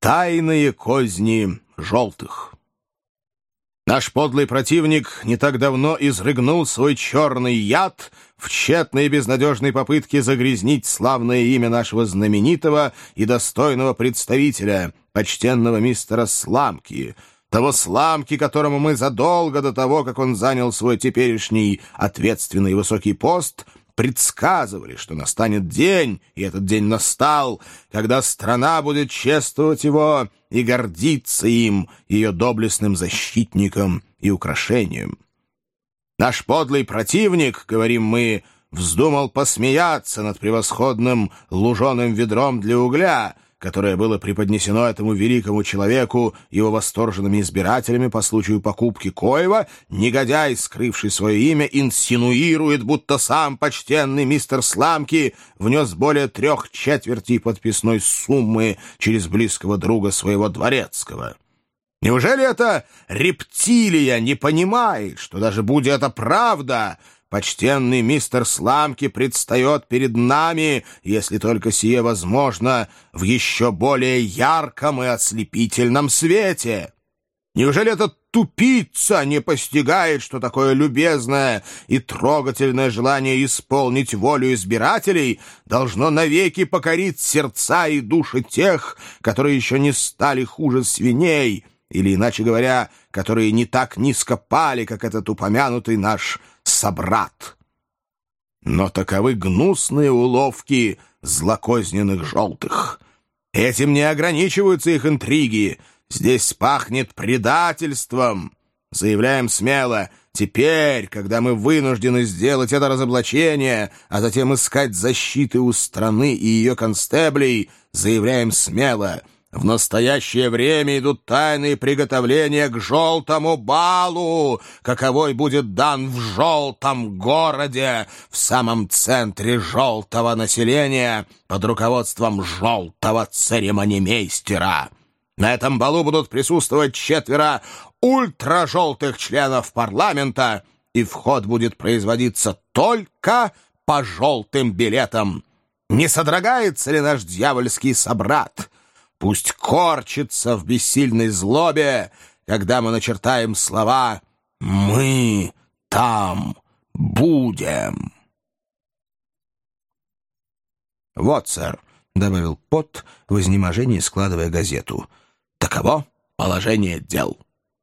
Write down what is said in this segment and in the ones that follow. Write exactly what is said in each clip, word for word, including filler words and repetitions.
Тайные козни желтых. Наш подлый противник не так давно изрыгнул свой черный яд в тщетной и безнадежной попытке загрязнить славное имя нашего знаменитого и достойного представителя, почтенного мистера Сламки, того Сламки, которому мы задолго до того, как он занял свой теперешний ответственный и высокий пост, предсказывали, что настанет день, и этот день настал, когда страна будет чествовать его и гордиться им, ее доблестным защитником и украшением. Наш подлый противник, говорим мы, вздумал посмеяться над превосходным луженым ведром для угля, которое было преподнесено этому великому человеку его восторженными избирателями по случаю покупки коего. Негодяй, скрывший свое имя, инсинуирует, будто сам почтенный мистер Сламки внес более трех четвертей подписной суммы через близкого друга своего дворецкого. Неужели эта рептилия не понимает, что даже будь это правда, почтенный мистер Сламки предстает перед нами, если только сие возможно, в еще более ярком и ослепительном свете? Неужели этот тупица не постигает, что такое любезное и трогательное желание исполнить волю избирателей должно навеки покорить сердца и души тех, которые еще не стали хуже свиней, или, иначе говоря, которые не так низко пали, как этот упомянутый наш собрат? Но таковы гнусные уловки злокозненных желтых. Этим не ограничиваются их интриги. Здесь пахнет предательством. Заявляем смело, теперь, когда мы вынуждены сделать это разоблачение, а затем искать защиты у страны и ее констеблей, заявляем смело, в настоящее время идут тайные приготовления к желтому балу, каковой будет дан в желтом городе, в самом центре желтого населения, под руководством желтого церемонимейстера. На этом балу будут присутствовать четверо ультражелтых членов парламента, и вход будет производиться только по желтым билетам. Не содрогается ли наш дьявольский собрат? Пусть корчится в бессильной злобе, когда мы начертаем слова «Мы там будем». «Вот, сэр», — добавил Пот в изнеможении, складывая газету, — «таково положение дел».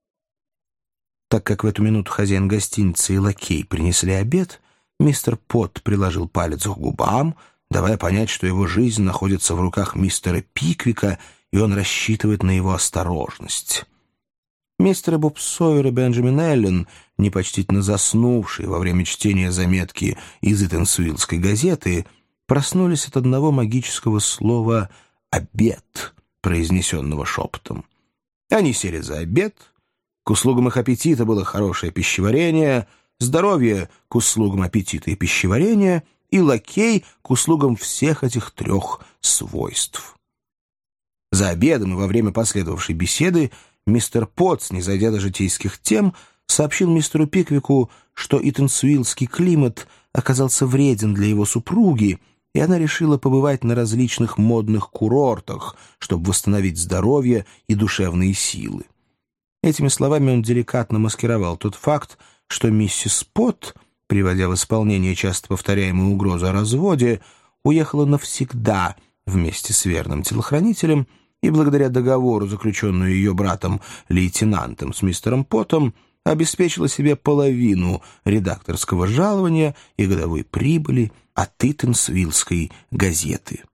Так как в эту минуту хозяин гостиницы и лакей принесли обед, мистер Пот приложил палец к губам, давая понять, что его жизнь находится в руках мистера Пиквика, и он рассчитывает на его осторожность. Мистер Боб Сойер и Бенджамин Эллен, непочтительно заснувшие во время чтения заметки из Итансуилской газеты, проснулись от одного магического слова «обед», произнесенного шепотом. Они сели за обед. К услугам их аппетита было хорошее пищеварение, здоровье к услугам аппетита и пищеварения, и лакей к услугам всех этих трех свойств. За обедом и во время последовавшей беседы мистер Потт, не зайдя до житейских тем, сообщил мистеру Пиквику, что итансуилский климат оказался вреден для его супруги, и она решила побывать на различных модных курортах, чтобы восстановить здоровье и душевные силы. Этими словами он деликатно маскировал тот факт, что миссис Потт, приводя в исполнение часто повторяемую угрозу о разводе, уехала навсегда вместе с верным телохранителем и благодаря договору, заключенному ее братом-лейтенантом с мистером Поттом, обеспечила себе половину редакторского жалования и годовой прибыли от Итансуилской газеты.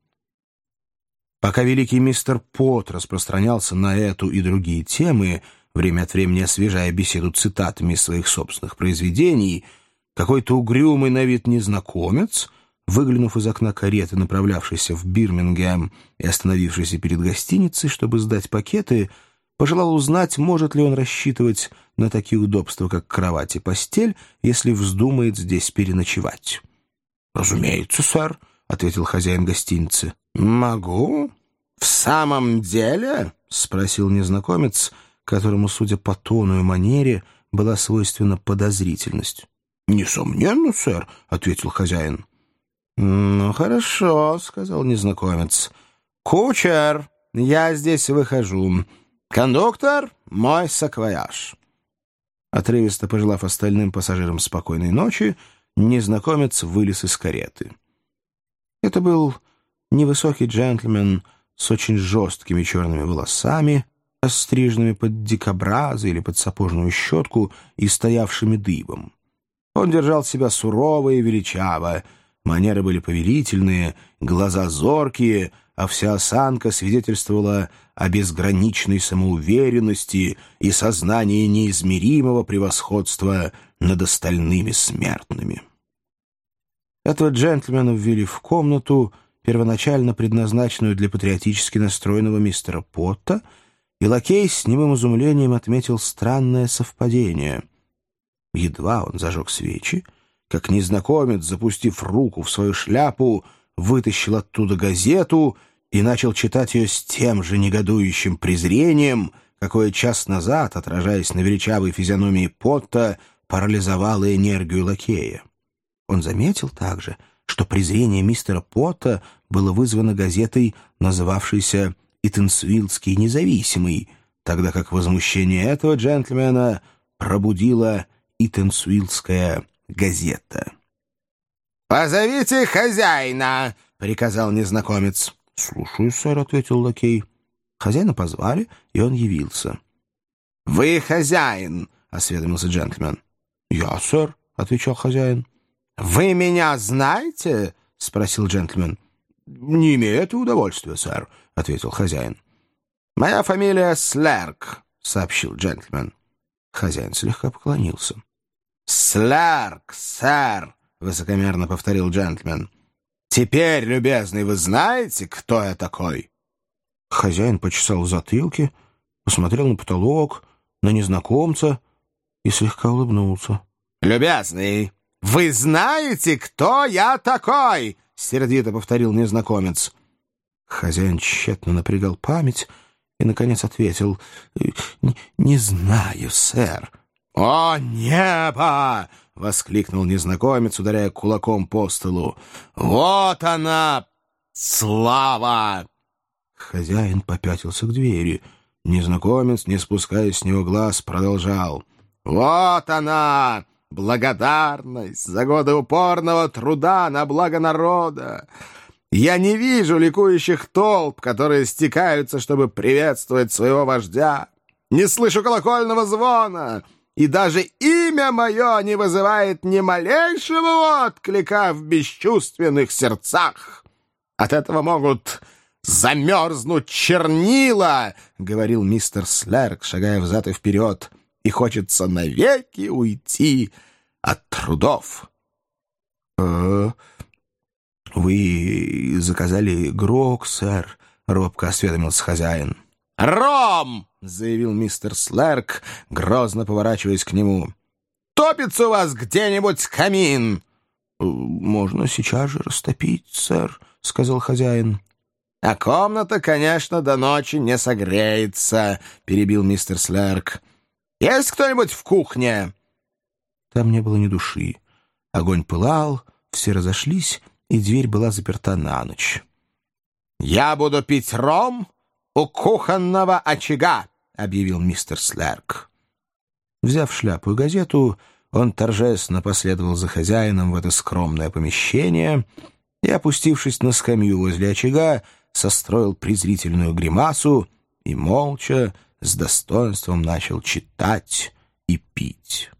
Пока великий мистер Потт распространялся на эту и другие темы, время от времени освежая беседу цитатами из своих собственных произведений, какой-то угрюмый на вид незнакомец, выглянув из окна кареты, направлявшийся в Бирмингем и остановившийся перед гостиницей, чтобы сдать пакеты, пожелал узнать, может ли он рассчитывать на такие удобства, как кровать и постель, если вздумает здесь переночевать. «Разумеется, сэр», — ответил хозяин гостиницы. «Могу? В самом деле?» — спросил незнакомец, которому, судя по тону и манере, была свойственна подозрительность. «Несомненно, сэр», — ответил хозяин. «Ну, хорошо», — сказал незнакомец. «Кучер, я здесь выхожу. Кондуктор, мой саквояж». Отрывисто пожелав остальным пассажирам спокойной ночи, незнакомец вылез из кареты. Это был невысокий джентльмен с очень жесткими черными волосами, остриженными под дикобраза или под сапожную щетку и стоявшими дыбом. Он держал себя сурово и величаво, манеры были повелительные, глаза зоркие, а вся осанка свидетельствовала о безграничной самоуверенности и сознании неизмеримого превосходства над остальными смертными. Этого джентльмена ввели в комнату, первоначально предназначенную для патриотически настроенного мистера Потта, и лакей с немым изумлением отметил странное совпадение. Едва он зажег свечи, как незнакомец, запустив руку в свою шляпу, вытащил оттуда газету и начал читать ее с тем же негодующим презрением, какое час назад, отражаясь на величавой физиономии Потта, парализовало энергию лакея. Он заметил также, что презрение мистера Потта было вызвано газетой, называвшейся «Итансвиллский независимый», тогда как возмущение этого джентльмена пробудила «Итансвиллская газета». «Позовите хозяина!» — приказал незнакомец. «Слушаю, сэр», — ответил лакей. Хозяина позвали, и он явился. «Вы хозяин?» — осведомился джентльмен. «Я, сэр», — отвечал хозяин. «Вы меня знаете?» — спросил джентльмен. «Не имею этого удовольствия, сэр», — ответил хозяин. «Моя фамилия Слерк», — сообщил джентльмен. Хозяин слегка поклонился. «Слерк, сэр», — высокомерно повторил джентльмен. «Теперь, любезный, вы знаете, кто я такой?» Хозяин почесал в затылке, посмотрел на потолок, на незнакомца и слегка улыбнулся. «Любезный, вы знаете, кто я такой?» — сердито повторил незнакомец. Хозяин тщетно напрягал память и, наконец, ответил: «Не, не знаю, сэр». «О, небо!» — воскликнул незнакомец, ударяя кулаком по столу. «Вот она, слава!» Хозяин попятился к двери. Незнакомец, не спуская с него глаз, продолжал. «Вот она, благодарность за годы упорного труда на благо народа! Я не вижу ликующих толп, которые стекаются, чтобы приветствовать своего вождя. Не слышу колокольного звона, и даже имя мое не вызывает ни малейшего отклика в бесчувственных сердцах. От этого могут замерзнуть чернила, — говорил мистер Слерк, шагая взад и вперед, — и хочется навеки уйти от трудов. «Э, — Вы заказали грог, сэр? — робко осведомился хозяин. «Ром!» — заявил мистер Слерк, грозно поворачиваясь к нему. «Топится у вас где-нибудь камин?» «Можно сейчас же растопить, сэр», — сказал хозяин. «А комната, конечно, до ночи не согреется», — перебил мистер Слерк. «Есть кто-нибудь в кухне?» Там не было ни души. Огонь пылал, все разошлись, и дверь была заперта на ночь. «Я буду пить ром у кухонного очага», — объявил мистер Слерк. Взяв шляпу и газету, он торжественно последовал за хозяином в это скромное помещение и, опустившись на скамью возле очага, состроил презрительную гримасу и молча, с достоинством начал читать и пить.